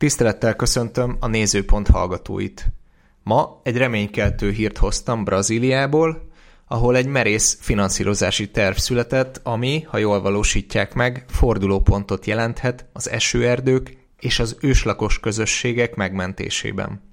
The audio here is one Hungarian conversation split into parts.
Tisztelettel köszöntöm a Nézőpont hallgatóit. Ma egy reménykeltő hírt hoztam Brazíliából, ahol egy merész finanszírozási terv született, ami, ha jól valósítják meg, fordulópontot jelenthet az esőerdők és az őslakos közösségek megmentésében.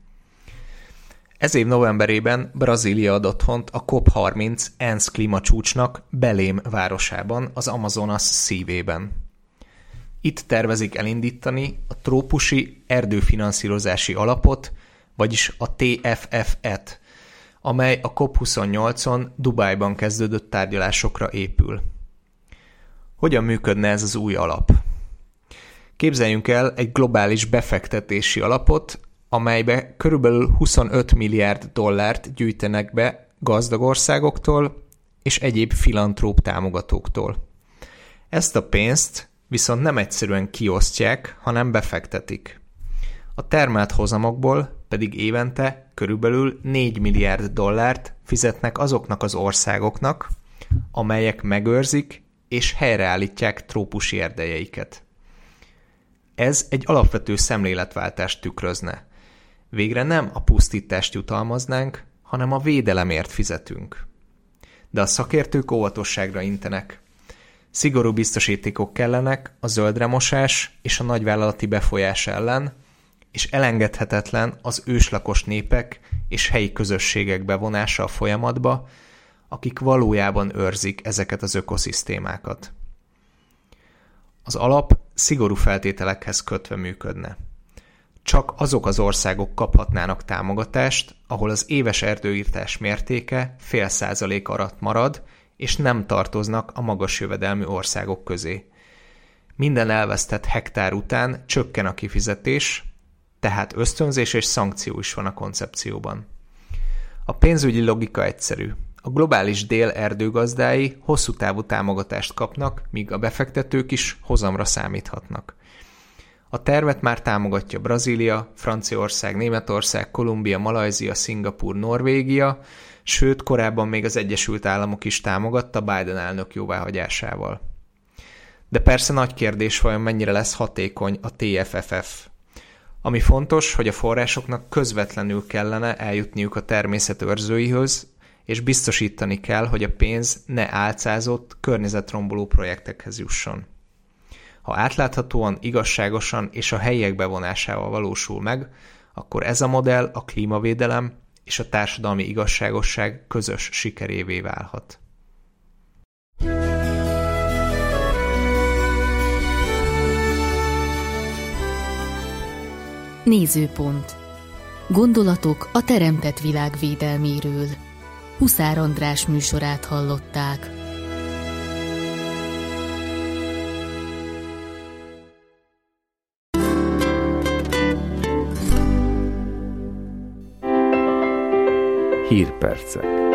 Ez év novemberében Brazília ad otthont a COP30 ENSZ klímacsúcsnak Belém városában, az Amazonas szívében. Itt tervezik elindítani a trópusi erdőfinanszírozási alapot, vagyis a TFF-et, amely a COP28-on Dubájban kezdődött tárgyalásokra épül. Hogyan működne ez az új alap? Képzeljünk el egy globális befektetési alapot, amelybe körülbelül 25 milliárd dollárt gyűjtenek be gazdag országoktól és egyéb filantróp támogatóktól. Ezt a pénzt viszont nem egyszerűen kiosztják, hanem befektetik. A termelt hozamokból pedig évente körülbelül 4 milliárd dollárt fizetnek azoknak az országoknak, amelyek megőrzik és helyreállítják trópusi erdejeiket. Ez egy alapvető szemléletváltást tükrözne. Végre nem a pusztítást jutalmaznánk, hanem a védelemért fizetünk. De a szakértők óvatosságra intenek. Szigorú biztosítékok kellenek a zöldremosás és a nagyvállalati befolyás ellen, és elengedhetetlen az őslakos népek és helyi közösségek bevonása a folyamatba, akik valójában őrzik ezeket az ökoszisztémákat. Az alap szigorú feltételekhez kötve működne. Csak azok az országok kaphatnának támogatást, ahol az éves erdőirtás mértéke 0,5% alatt marad, és nem tartoznak a magas jövedelmű országok közé. Minden elvesztett hektár után csökken a kifizetés, tehát ösztönzés és szankció is van a koncepcióban. A pénzügyi logika egyszerű. A globális dél erdőgazdái hosszú távú támogatást kapnak, míg a befektetők is hozamra számíthatnak. A tervet már támogatja Brazília, Franciaország, Németország, Kolumbia, Malajzia, Szingapúr, Norvégia, sőt, korábban még az Egyesült Államok is támogatta Biden elnök jóváhagyásával. De persze nagy kérdés, vajon mennyire lesz hatékony a TFF. Ami fontos, hogy a forrásoknak közvetlenül kellene eljutniuk a természet őrzőihöz, és biztosítani kell, hogy a pénz ne álcázott, környezetromboló projektekhez jusson. Ha átláthatóan, igazságosan és a helyiek bevonásával valósul meg, akkor ez a modell a klímavédelem és a társadalmi igazságosság közös sikerévé válhat. Nézőpont. Gondolatok a teremtett világ védelméről. Huszár András műsorát hallották. Hírpercek.